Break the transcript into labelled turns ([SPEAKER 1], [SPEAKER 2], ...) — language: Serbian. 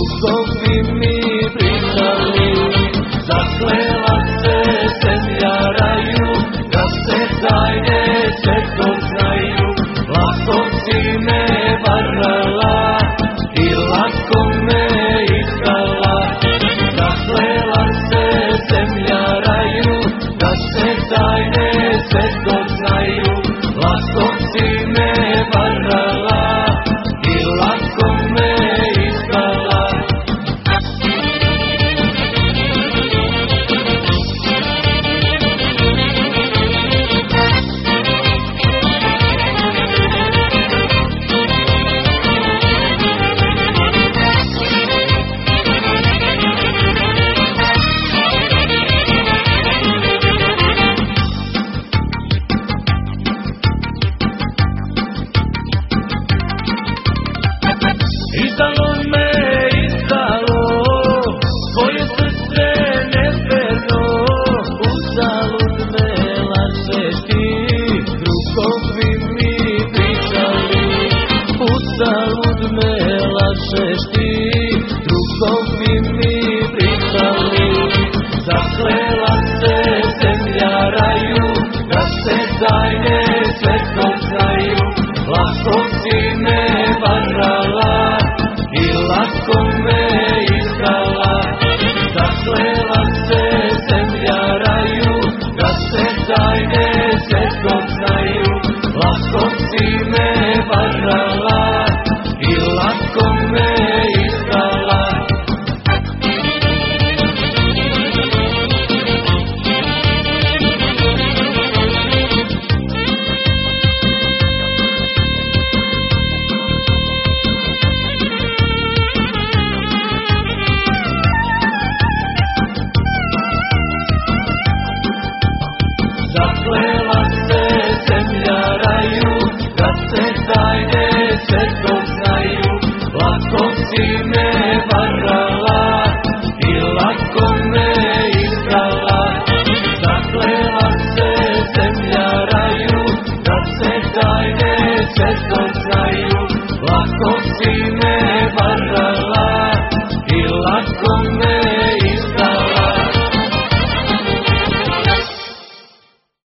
[SPEAKER 1] drugovi mi pričali, zaklela se zemlja raju, da se tajne sve znaju. Lako si me varala i lako me iskala, zaklela se zemlja raju, da se tajne sve znaju. Lako si me varala i lako me iskala. Izdalo me, izdalo, tvoje srce neverno, uzalud me lažeš ti, drugovi mi pričali, uzalud me lažeš ti, drugovi mi pričali, zaklela se zemlja raju, da se tajne sve znaju. Lako si me varala i lako me iskala, zaklela se zemlja raju, da se tajne sve znaju. Lako si me varala i lako me iskala. Zaklela se zemlja raju, da se tajne sve znaju. Lako si me varala i lako me iskala, zaklela se zemlja raju, da se tajne sve znaju. Lako si me varala i lako me